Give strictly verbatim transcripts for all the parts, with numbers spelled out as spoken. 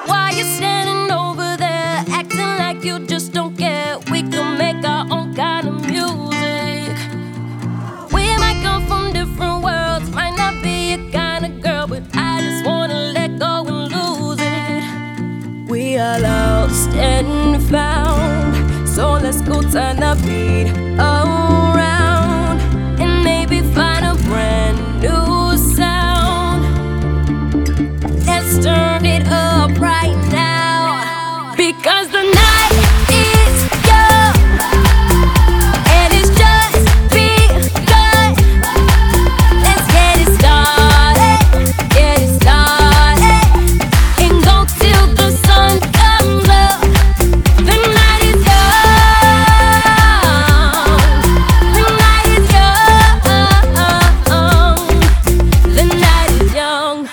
Why you standing over there, acting like you just don't care? We can make our own kind of music. We might come from different worlds, might not be your kind of girl, but I just wanna let go and lose it. We are lost and found, so let's go turn the beat around and maybe find a brand new sound. Let's turn it up right now, because the night is young and it's just begun. Let's get it started, get it started, and go till the sun comes up. The night is young, the night is young, the night is young.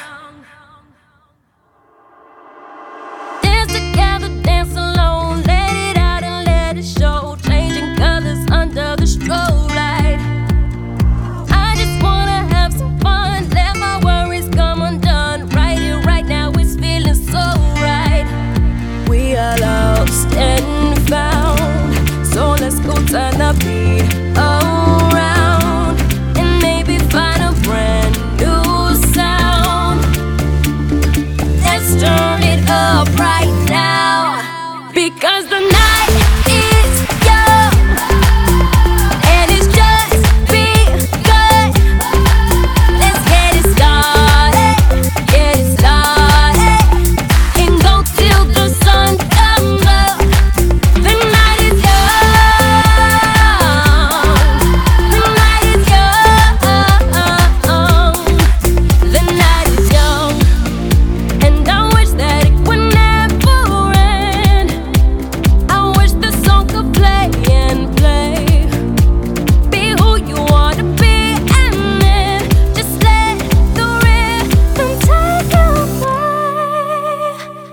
Dance together, dance alone, let it out and let it show. Changing colors under the strobe light. I just wanna have some fun, let my worries come undone. Right here, right now, it's feeling so right. We are lost and found, so let's go turn the beat around and maybe find a brand new sound. Let's turn it up right now, because the night is young and it's just begun. Let's get it started, get it started, and go till the sun comes up. The night is young, the night is young, the night is young. And I wish that it would never end. I wish the song could play and play. Be who you wanna be, and then just let the rhythm take you away.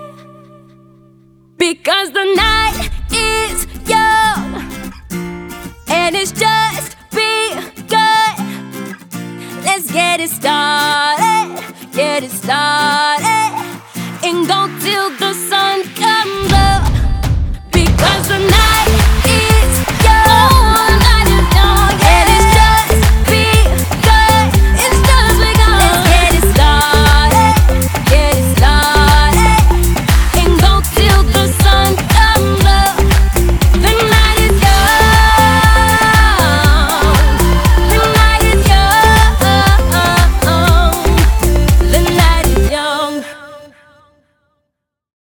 Because the night is young and it's just begun. Let's get it started, get it started, and go